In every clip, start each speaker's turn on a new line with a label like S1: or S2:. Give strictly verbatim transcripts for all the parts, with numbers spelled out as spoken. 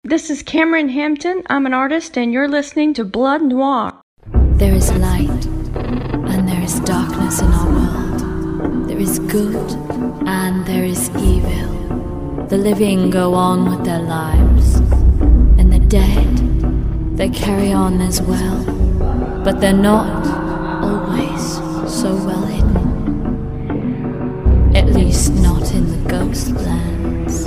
S1: This is Cameron Hampton. I'm an artist, and you're listening to Blood Noir.
S2: There is light, and there is darkness in our world. There is good, and there is evil. The living go on with their lives, and the dead, they carry on as well. But they're not always so well hidden. At least not in the ghost lands.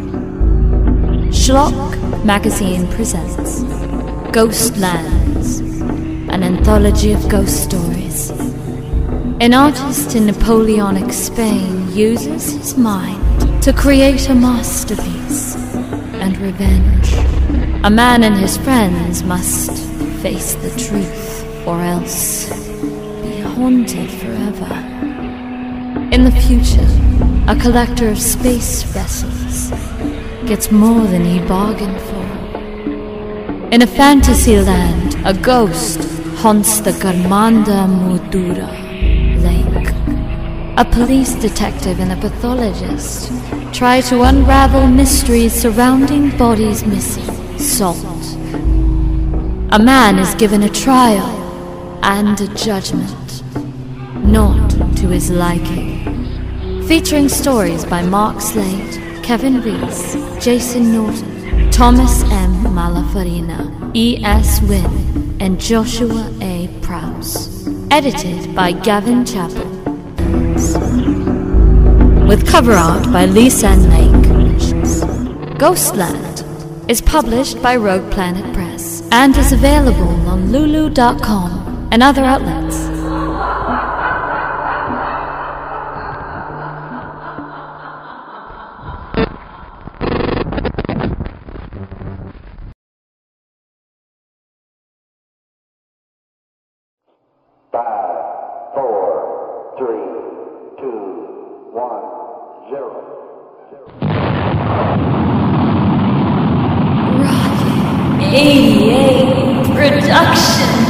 S2: Schlock Magazine presents Ghostlands, an anthology of ghost stories. An artist in Napoleonic Spain uses his mind to create a masterpiece and revenge. A man and his friends must face the truth or else be haunted forever. In the future, a collector of space vessels gets more than he bargained for. In a fantasy land, a ghost haunts the Garmanda Mudura lake. A police detective and a pathologist try to unravel mysteries surrounding bodies missing salt. A man is given a trial and a judgment, not to his liking. Featuring stories by Mark Slade, Kevin Reese, Jason Norton, Thomas M. Malafarina, E S. Wynn, and Joshua A. Prowse. Edited by Gavin Chappell. With cover art by Lisa Lake. Ghostland is published by Rogue Planet Press and is available on Lulu dot com and other outlets.
S3: Five, four, three, two, one, zero.
S2: Rocket eighty-eight Production.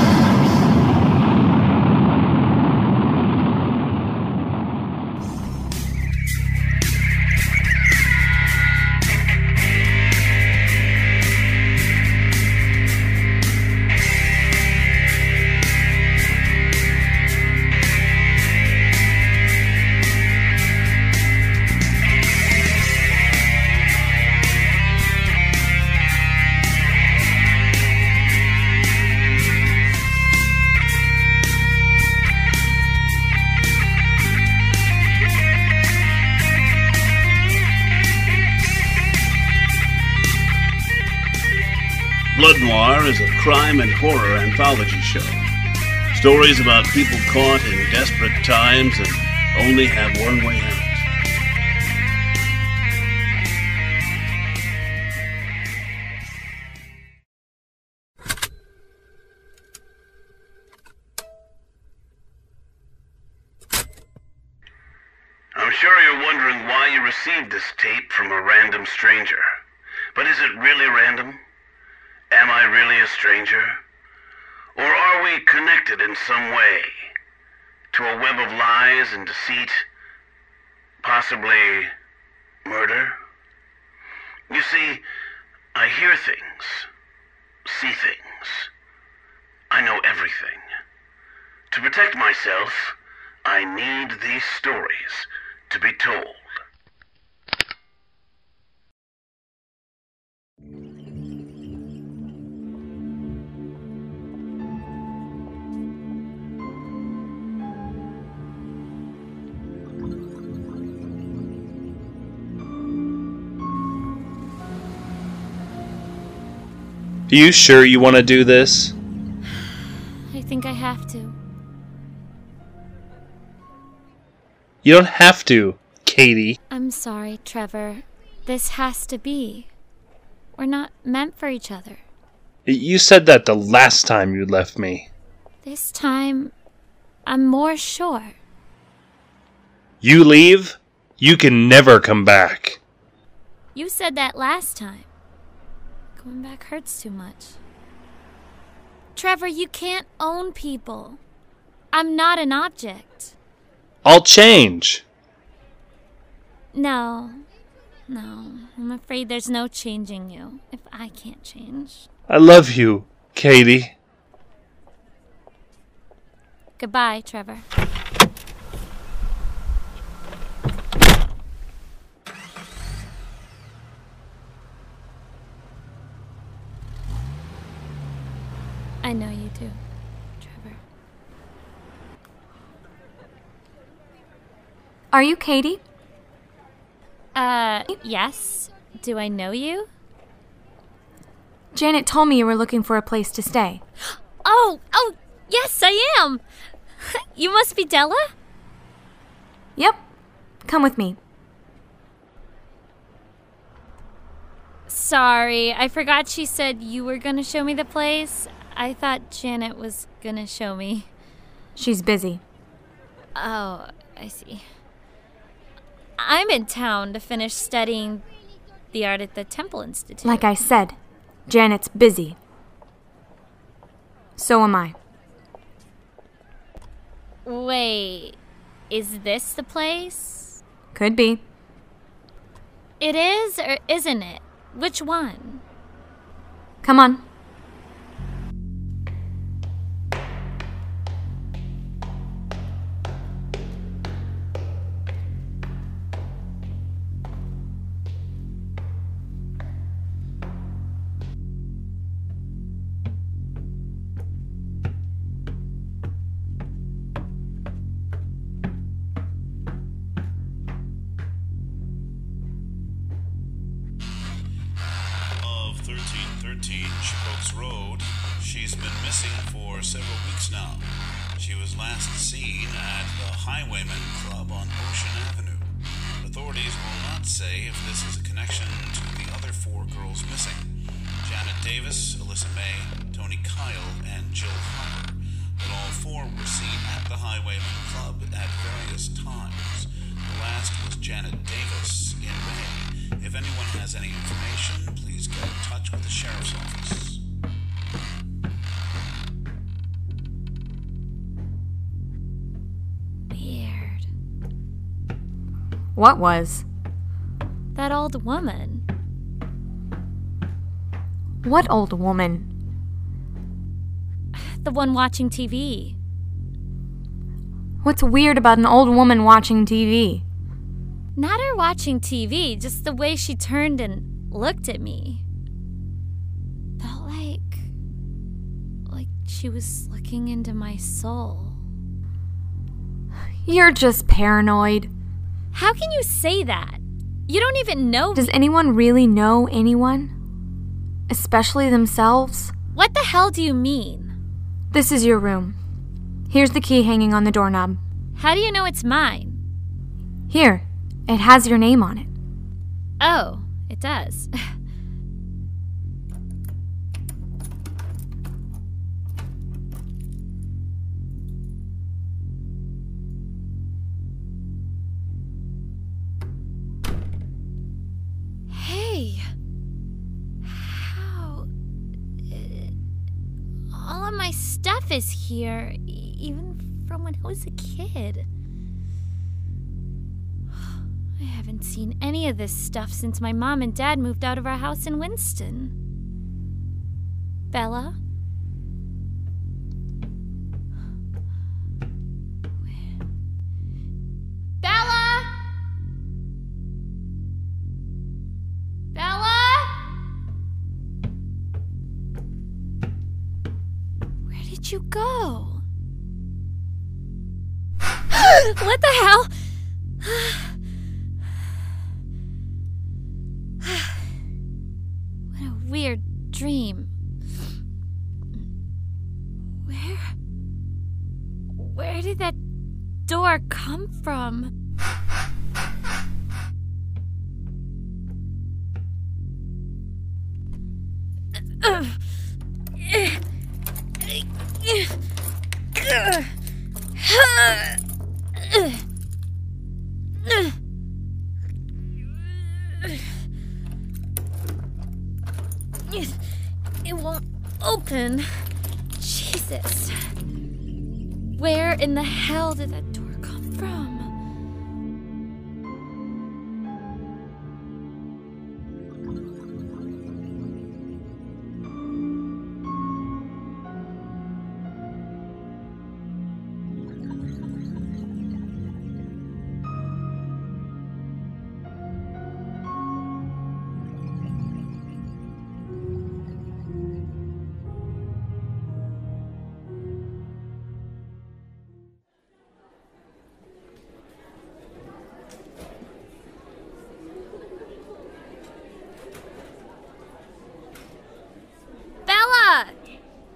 S4: Blood Noir is a crime and horror anthology show. Stories about people caught in desperate times and only have one way out. I'm sure you're wondering why you received this tape from a random stranger. But is it really random? Am I really a stranger? Or are we connected in some way to a web of lies and deceit, possibly murder? You see, I hear things, see things. I know everything. To protect myself, I need these stories to be told.
S5: Are you sure you want to do this?
S2: I think I have to.
S5: You don't have to, Katie.
S2: I'm sorry, Trevor. This has to be. We're not meant for each other.
S5: You said that the last time you left me.
S2: This time, I'm more sure.
S5: You leave, you can never come back.
S2: You said that last time. Going back hurts too much. Trevor, you can't own people. I'm not an object.
S5: I'll change.
S2: No. No, I'm afraid there's no changing you if I can't change.
S5: I love you, Katie.
S2: Goodbye, Trevor. I know you do, Trevor.
S6: Are you Katie?
S2: Uh, yes. Do I know you?
S6: Janet told me you were looking for a place to stay.
S2: Oh, oh, yes, I am. You must be Della?
S6: Yep. Come with me.
S2: Sorry, I forgot she said you were gonna show me the place. I thought Janet was gonna show me.
S6: She's busy.
S2: Oh, I see. I'm in town to finish studying the art at the Temple Institute.
S6: Like I said, Janet's busy. So am I.
S2: Wait, is this the place?
S6: Could be.
S2: It is, or isn't it? Which one?
S6: Come on.
S7: thirteen thirteen Chipokes Road. She's been missing for several weeks now. She was last seen at the Highwayman Club on Ocean Avenue. Authorities will not say if this is a connection to the other four girls missing: Janet Davis, Alyssa May, Tony Kyle, and Jill Harper. But all four were seen at the Highwayman Club at various times. The last was Janet Davis in May. If anyone has any information, please get in touch with the sheriff's office.
S2: Weird.
S6: What was?
S2: That old woman.
S6: What old woman?
S2: The one watching T V.
S6: What's weird about an old woman watching T V?
S2: Not her watching T V, just the way she turned and looked at me. Felt like... like she was looking into my soul.
S6: You're just paranoid.
S2: How can you say that? You don't even know me.
S6: Does anyone really know anyone? Especially themselves?
S2: What the hell do you mean?
S6: This is your room. Here's the key hanging on the doorknob.
S2: How do you know it's mine?
S6: Here. It has your name on it.
S2: Oh, it does. Hey. How... Uh, all of my stuff is here, e- even from when I was a kid. I haven't seen any of this stuff since my mom and dad moved out of our house in Winston. Bella? Bella? Bella? Where did you go? What the hell? What a weird dream. Where... Where did that door come from? It won't open. Jesus. Where in the hell did that door come from?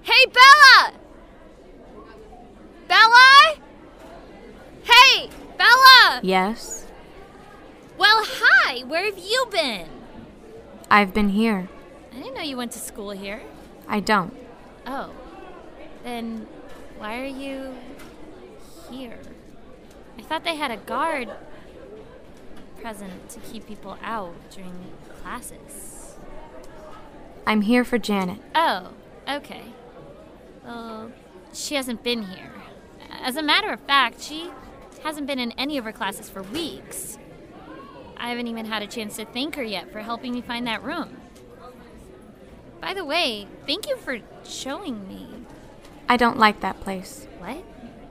S2: Hey, Bella! Bella? Hey, Bella!
S6: Yes,
S2: Well, hi! Where have you been?
S6: I've been here.
S2: I didn't know you went to school here.
S6: I don't.
S2: Oh. Then why are you here? I thought they had a guard present to keep people out during classes.
S6: I'm here for Janet.
S2: Oh, okay. Well, she hasn't been here. As a matter of fact, she hasn't been in any of her classes for weeks. I haven't even had a chance to thank her yet for helping me find that room. By the way, thank you for showing me.
S6: I don't like that place.
S2: What?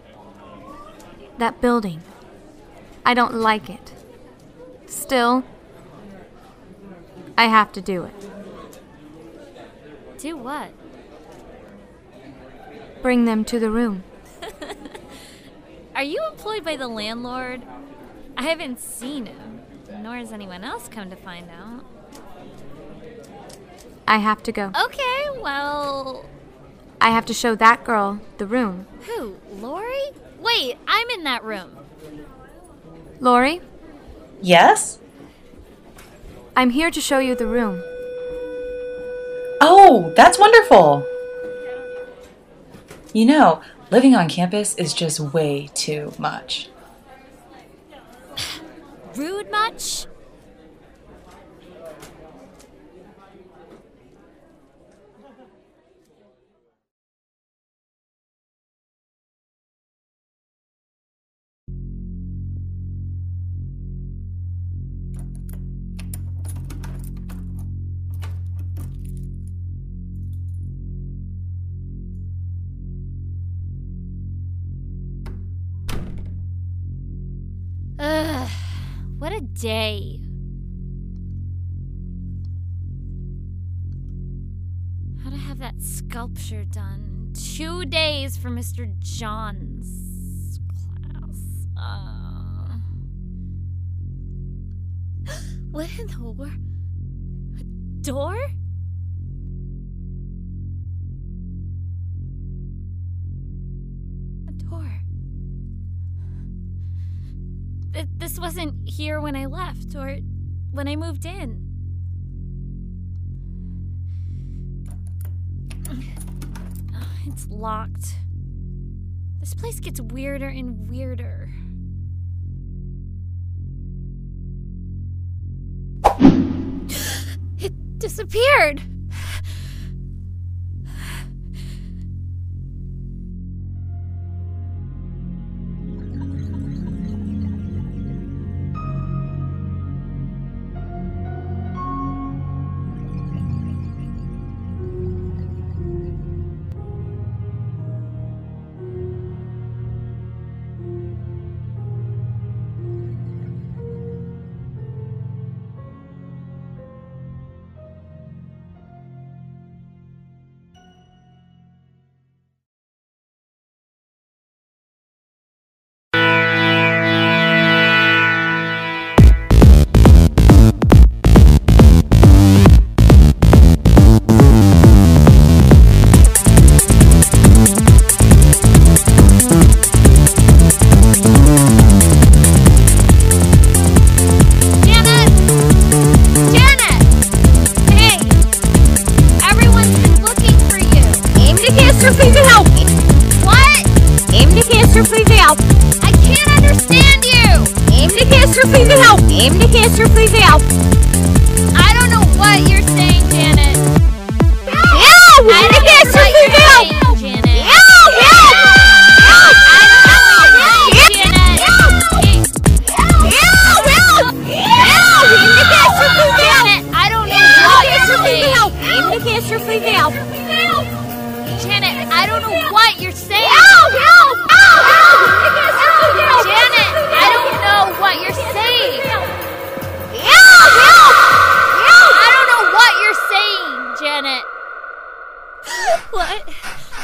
S6: That building. I don't like it. Still, I have to do it.
S2: Do what?
S6: Bring them to the room.
S2: Are you employed by the landlord? I haven't seen him, nor has anyone else come to find out.
S6: I have to go.
S2: Okay, well...
S6: I have to show that girl the room.
S2: Who? Lori? Wait, I'm in that room.
S6: Lori,
S8: Yes?
S6: I'm here to show you the room.
S8: Oh, that's wonderful. You know, living on campus is just way too much.
S2: Rude much? Ugh, what a day. How to have that sculpture done? Two days for Mister John's class. Uh... What in the world? A door? A door. Th- this wasn't here when I left or when I moved in. It's locked. This place gets weirder and weirder. It disappeared!
S9: Aim to kiss her, please help.
S2: I don't know what you're saying, Janet.
S9: Help! Aim to kiss her, please help.
S2: Janet.
S9: Help! Help! Help!
S2: I don't know what you're saying, Janet.
S9: Help! Help! Help! Help! Aim to kiss her, please help.
S2: Janet, I don't know what you're saying.
S9: Aim to kiss her, please help.
S2: Janet, I don't know what you're saying.
S9: Help! Help! Help!
S2: Janet, I don't know what you're saying.
S9: Help! Help! Help!
S2: I don't know what you're saying, Janet. What?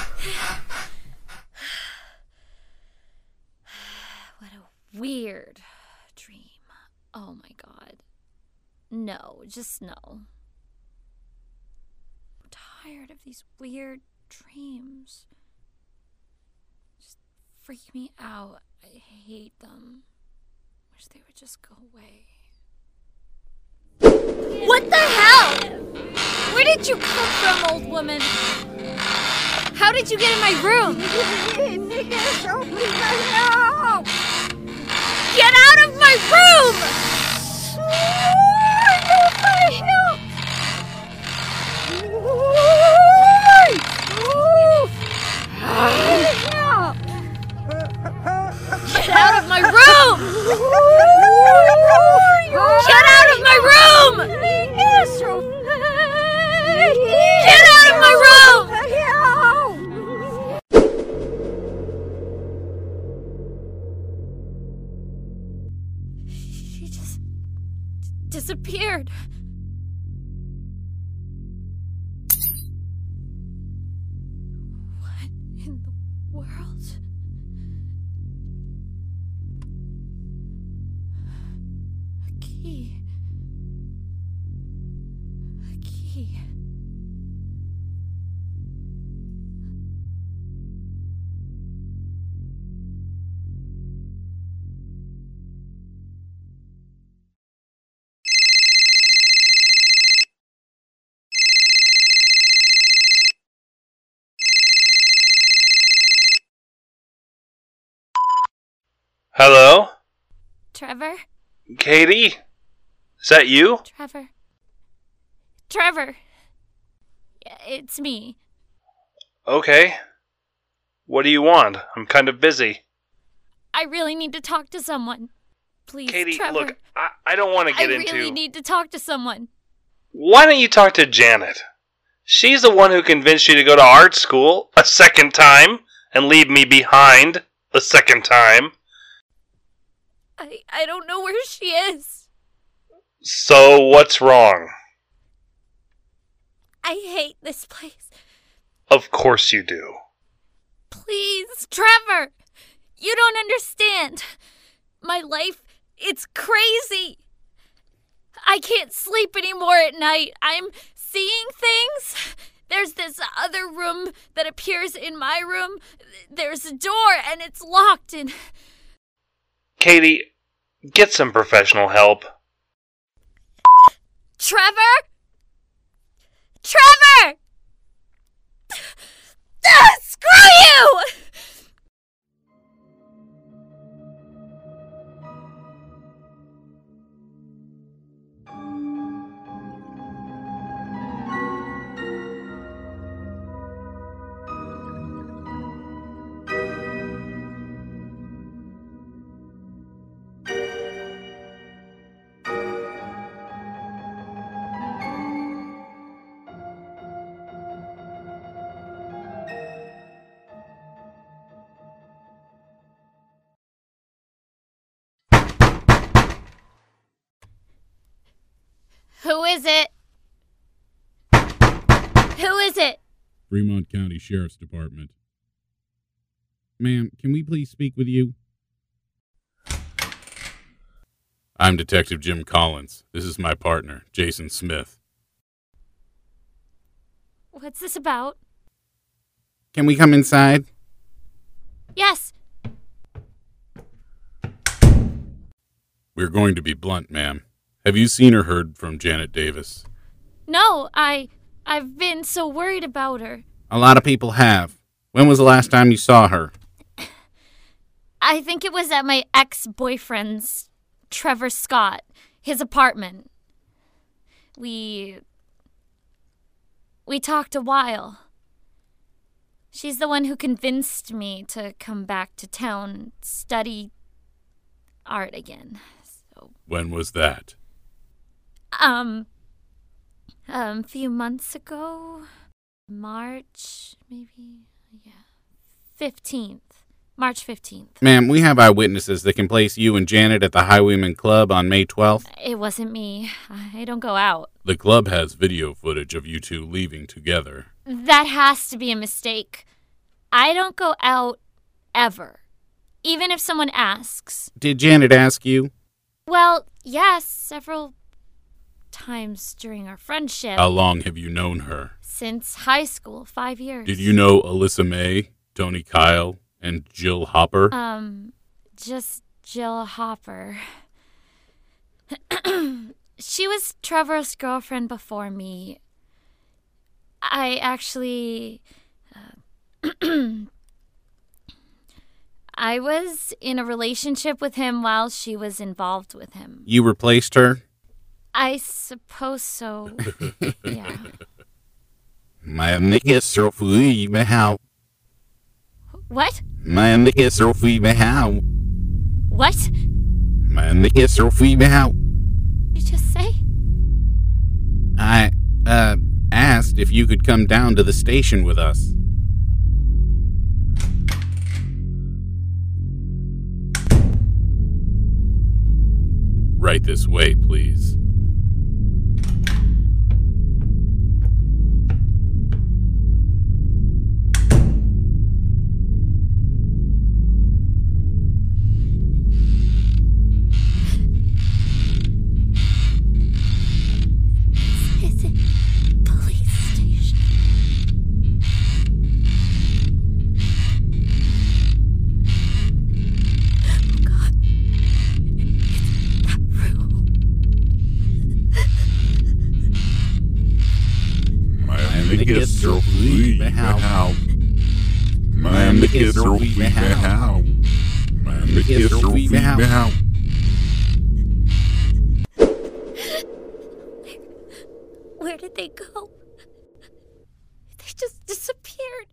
S2: What a weird dream. Oh my god. No, just no. I'm tired of these weird dreams just freak me out. I hate them. Wish they would just go away. What the hell? Where did you come from, old woman? How did you get in my room? Get out of my room! Get out of my room! Get out of my room! Get out of my room! She just disappeared. What in the world? A key. A key.
S5: Hello?
S2: Trevor?
S5: Katie? Is that you?
S2: Trevor. Trevor. Yeah, it's me.
S5: Okay. What do you want? I'm kind of busy.
S2: I really need to talk to someone. Please,
S5: Katie,
S2: Trevor.
S5: look, I, I don't want to get
S2: I
S5: into...
S2: I really need to talk to someone.
S5: Why don't you talk to Janet? She's the one who convinced you to go to art school a second time and leave me behind a second time.
S2: I, I don't know where she is.
S5: So what's wrong?
S2: I hate this place.
S5: Of course you do.
S2: Please, Trevor. You don't understand. My life, it's crazy. I can't sleep anymore at night. I'm seeing things. There's this other room that appears in my room. There's a door and it's locked and...
S5: Katie, get some professional help.
S2: Trevor? Trevor! Ah, screw you! Who is it? Who is it?
S10: Fremont County Sheriff's Department. Ma'am, can we please speak with you? I'm Detective Jim Collins. This is my partner, Jason Smith.
S2: What's this about?
S10: Can we come inside?
S2: Yes.
S10: We're going to be blunt, ma'am. Have you seen or heard from Janet Davis?
S2: No, I... I've been so worried about her.
S10: A lot of people have. When was the last time you saw her?
S2: I think it was at my ex-boyfriend's, Trevor Scott, his apartment. We... We talked a while. She's the one who convinced me to come back to town and study art again. So...
S10: When was that?
S2: Um, um, a few months ago, March, maybe, yeah, fifteenth, March fifteenth.
S10: Ma'am, we have eyewitnesses that can place you and Janet at the Highwayman Club on May twelfth.
S2: It wasn't me. I don't go out.
S10: The club has video footage of you two leaving together.
S2: That has to be a mistake. I don't go out ever, even if someone asks.
S10: Did Janet ask you?
S2: Well, yes, several times during our friendship.
S10: How long have you known her?
S2: Since high school, five years.
S10: Did you know Alyssa May, Tony Kyle, and Jill Hopper?
S2: Um, just Jill Hopper. She was Trevor's girlfriend before me. I actually... Uh, I was in a relationship with him while she was involved with him.
S10: You replaced her?
S2: I suppose so. Yeah.
S10: Men är så fri med how.
S2: What?
S10: Men är så fri med how.
S2: What?
S10: Men är så fri med how.
S2: Did you just say?
S10: I, uh, asked if you could come down to the station with us. Right this way, please.
S2: Is it police station? Oh God.
S10: Men är så fri med how. Men är så fri med how. Men är så fri med how.
S2: Where did they go? They just disappeared.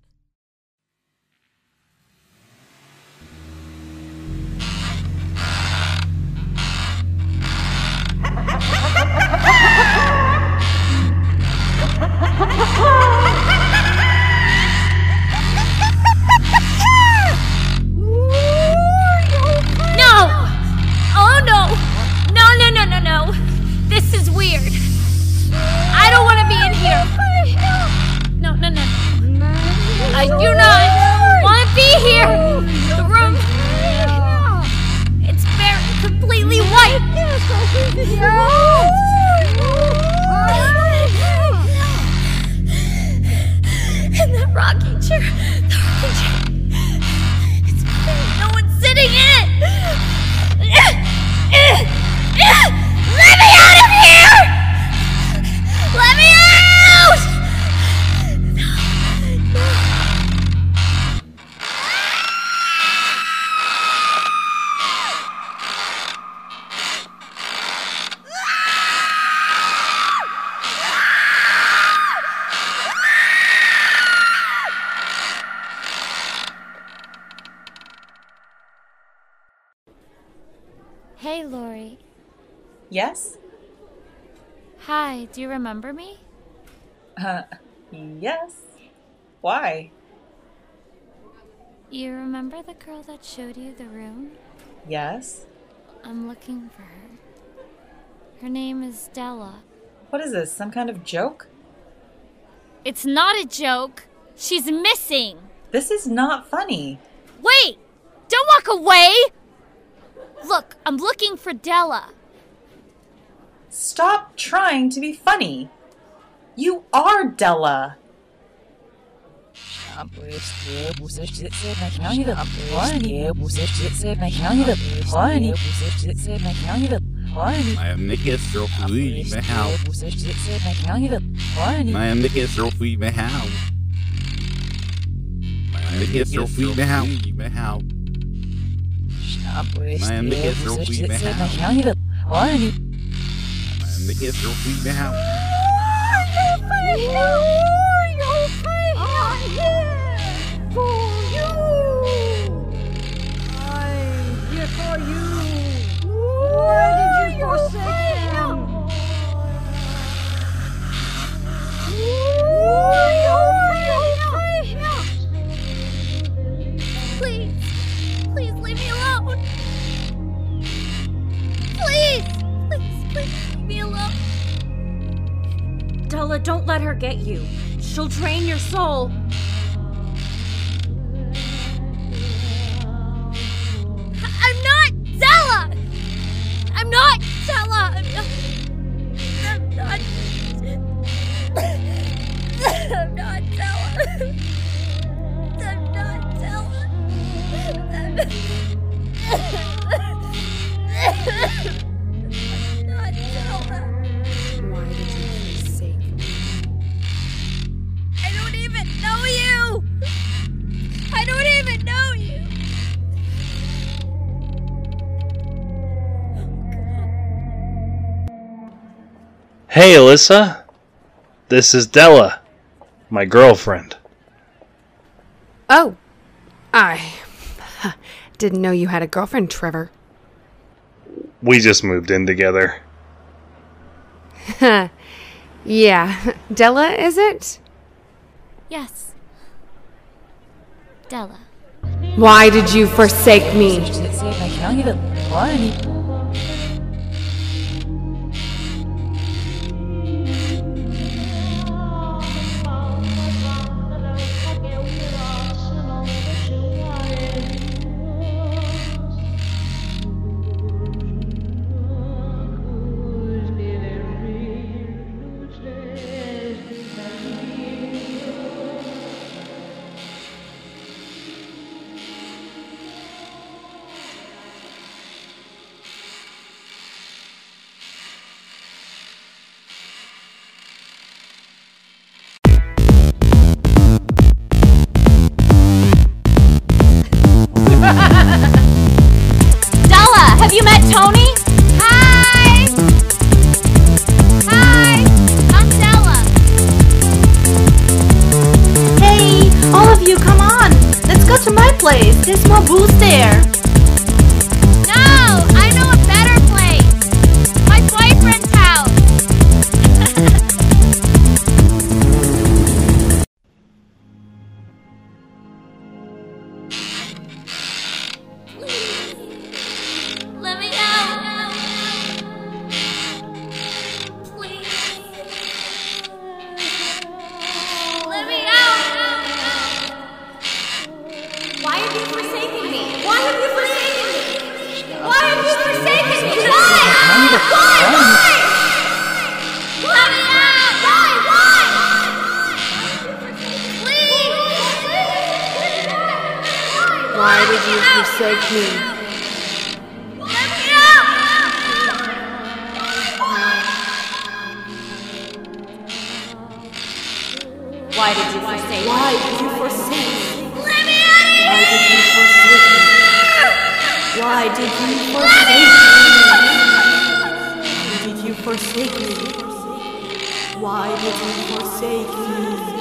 S2: No! Oh no! No, no, no, no, no. This is weird. I don't want to be in here. No, no, no. I do not want to be here. The room. It's very completely white. And that rocking chair. The rocking chair. It's no one's sitting in it. Let me out of here! Let me out! No, no. Hey, Lori.
S8: Yes?
S2: Hi, do you remember me?
S8: Uh, yes. Why?
S2: You remember the girl that showed you the room?
S8: Yes.
S2: I'm looking for her. Her name is Della.
S8: What is this, some kind of joke?
S2: It's not a joke. She's missing.
S8: This is not funny.
S2: Wait! Don't walk away! Look, I'm looking for Della.
S8: Stop trying to be funny. You are Della.
S10: Men är så fri med how. Men är så fri med how. Men är så fri med how. Med how. Men är så fri med how. Men är så fri med how.
S2: Please, please leave me alone. Please, please, please leave me alone.
S11: Della, don't let her get you. She'll drain your soul.
S2: I'm not Della! I'm not Della! I'm not...
S9: I'm not Della. I'm not Della. I'm not Della.
S11: Why did you forsake me?
S9: I don't even know you! I don't even know you!
S5: Hey, Alyssa. This is Della, my girlfriend.
S11: Oh, I didn't know you had a girlfriend, Trevor.
S5: We just moved in together.
S11: Yeah, Della, is it?
S2: Yes. Della.
S11: Why did you forsake me?
S2: Della, have you met Tony?
S9: Hi! Hi! I'm Della.
S1: Hey, all of you, come on! Let's go to my place. There's more booze there.
S9: No! I know a better place! My boyfriend's house! Let me out! Please! Let me out!
S11: Why have you forsaken me? Why have you forsaken me? Why have you forsaken me? Why? Why? Why?
S9: Let me out!
S11: Why? Why?
S9: Please!
S11: Why did you forsake me?
S9: Let me out!
S11: Why did you forsake me? Why did you forsake me?
S9: Let me out of
S11: Why
S9: here!
S11: did you forsake me? Why did you forsake me? Why did you forsake me? Why did you forsake me?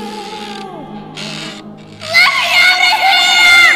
S9: Let me out of here!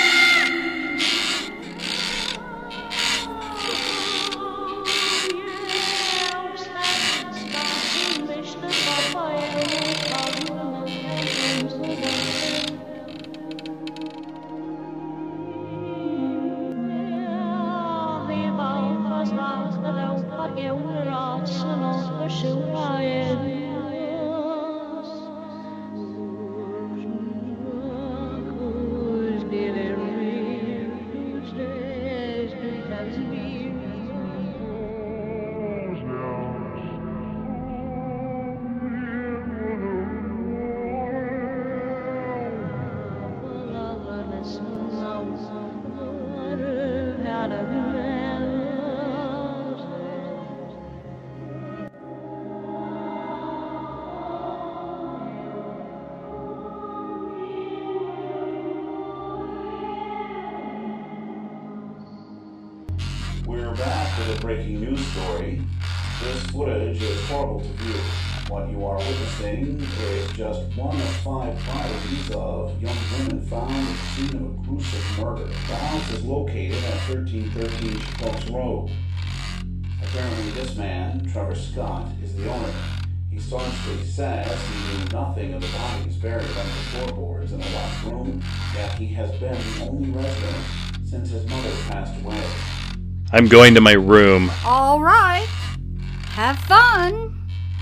S7: We're back with a breaking news story. This footage is horrible to view. What you are witnessing is just one of five bodies of young women found at the scene of a gruesome murder. The house is located at thirteen thirteen Chipoks Road. Apparently this man, Trevor Scott, is the owner. He staunchly says he knew nothing of the bodies buried under the floorboards in a locked room, yet he has been the only resident since his mother passed away.
S5: I'm going to my room.
S11: All right. Have fun.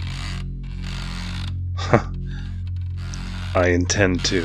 S5: I intend to.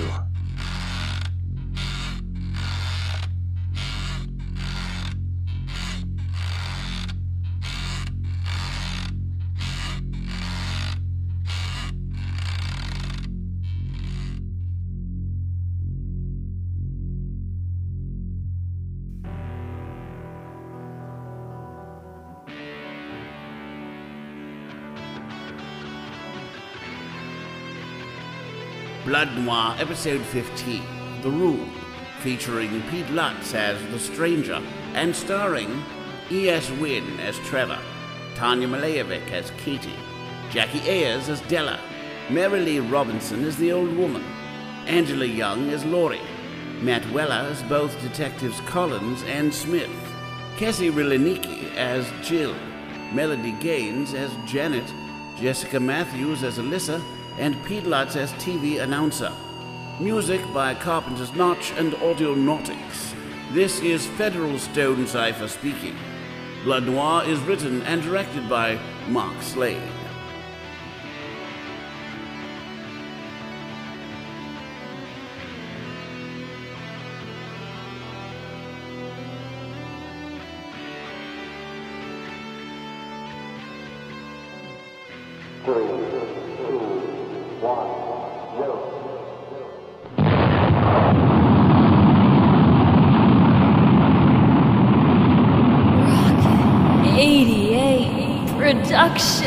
S12: Blood Noir, Episode fifteen, The Room, featuring Pete Lutz as The Stranger, and starring E S. Wynn as Trevor, Tanya Malayevic as Katie, Jackie Ayers as Della, Mary Lee Robinson as the Old Woman, Angela Young as Laurie, Matt Weller as both Detectives Collins and Smith, Cassie Riliniki as Jill, Melody Gaines as Janet, Jessica Matthews as Alyssa, and Pete Lutz as T V announcer. Music by Carpenter's Notch and Audionautics. This is Federal Stone Cipher speaking. Blood Noir is written and directed by Mark Slade.
S3: Three, two, one, zero.
S2: eighty-eight Production.